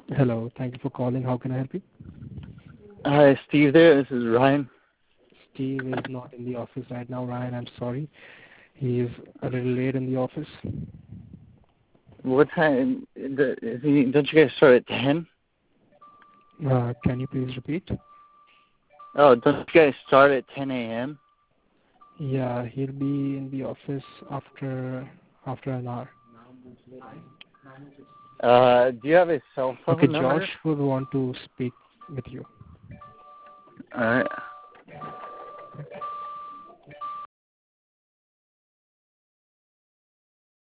Hello. Thank you for calling. How can I help you? Hi, Steve there. This is Ryan. Steve is not in the office right now, Ryan. I'm sorry. He is a little late in the office. What time? Don't you guys start at 10? Can you please repeat? Oh, don't you guys start at 10 a.m.? Yeah, he'll be in the office after an hour. Do you have his cell Okay, phone number? Josh would want to speak with you. Alright.